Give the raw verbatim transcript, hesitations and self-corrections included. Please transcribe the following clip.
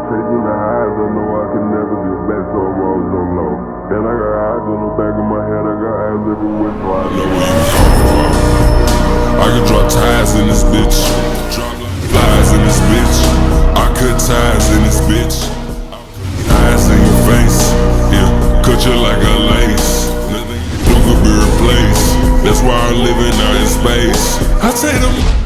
chasing the highs, I know I can never get back, so I'm always on low. And I got eyes on the back of my head, I got eyes everywhere, so I know what you talking about. I can drop ties in this bitch, flies in this bitch. I cut ties in this bitch, eyes in your face, yeah, cut you like a lace. You could be replaced, that's why I'm living out in space. I take them